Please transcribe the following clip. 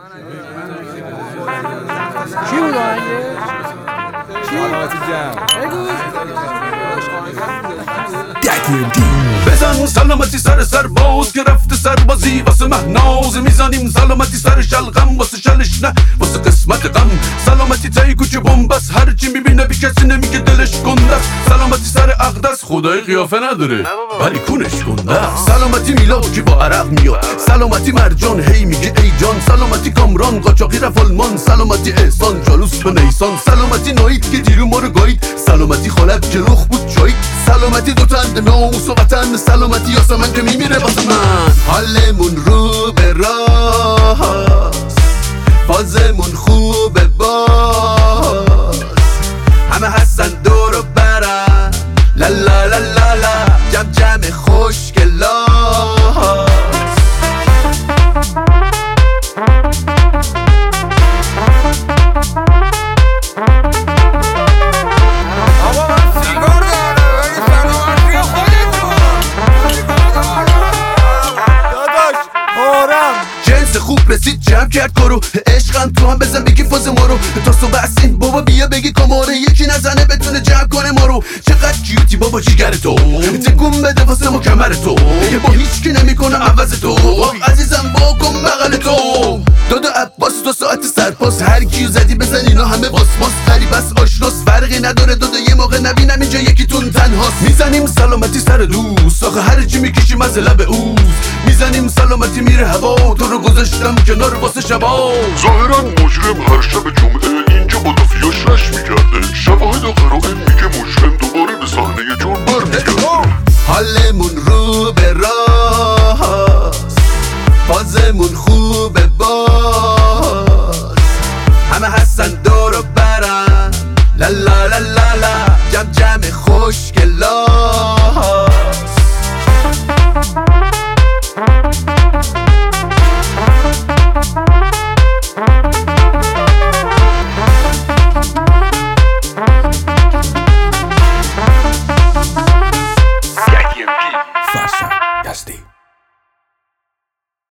چی بود آهنگه؟ چی؟ بزن سلامتی سر باز که رفته سربازی واسه مهناز میزنیم سلامتی سر شلغم واسه شلش نه واسه قسمت غم سلامتی تایی کوچه بومبس هرچی میبینه بی کسی نمیگه دلش گنده است سلامتی سر اقدس خدای قیافه نداره ولی کونش گنده است سلامتی میلاد که با عرق میاد سلامتی مرجان هی میگه ای جان سلامتی کامران قاچاقی رفت آلمان سلامتی احسان جالوس به نیسان سلامتی نایید که دیرو ما رو گایید سلامتی خالب که رخ بود چایید سلامتی دو تند ناموس و وطن سلامتی یاسمن که میمیره واسه من حالمون رو به راست فازمون خوبه باز همه هستن دور و برن لا لا لا لا لا جمع جمع خوشگلاست خوب رسید جمع کرد کارو عشقم تو هم بزن بگی فاز ما رو تا صبح سین بابا بیا بگی کاماره یکی نزنه بتونه جمع کنه ما رو چقدر کیوتی بابا جیگر تو تکون بده واسه ما کمر تو با هیچ کی نمیکنه عوض تو عزیزم با کن بغل تو دادا عباس 2 ساعت سرپاس هر کیو زدی بزن اینا همه باسماس غریب است آشناس فرقی نداره دادا یه موقع نبینم اینجا یکیتون تنهاست میزنیم سلامتی سر دوست آخه هر چی میکشیم از لب اوز میزنیم سلامتی میره هوا تو رو گذاشتم کنار واسه شبا ظاهرا مجرم هر شب جمعه اینجا با دوفیاش رش میکرده شواهد و قرائن میگه مجرم دوباره به صحنه جرم برمیگرده حالمون رو به راست فازمون خوب